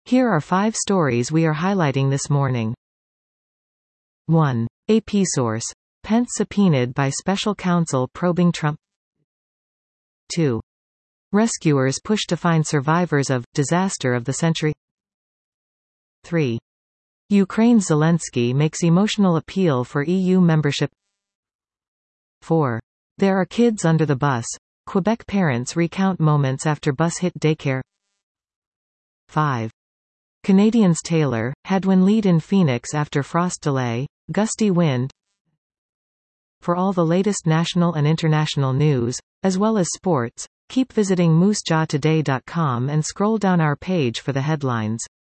Here are 5 stories we are highlighting this morning. 1. AP source. Pence subpoenaed by special counsel probing Trump. 2. Rescuers push to find survivors of disaster of the century. 3. Ukraine's Zelensky makes emotional appeal for EU membership. 4. There are kids under the bus. Quebec parents recount moments after bus hit daycare. 5. Canadians Taylor, headwind lead in Phoenix after frost delay, gusty wind. For all the latest national and international news, as well as sports, keep visiting moosejawtoday.com and scroll down our page for the headlines.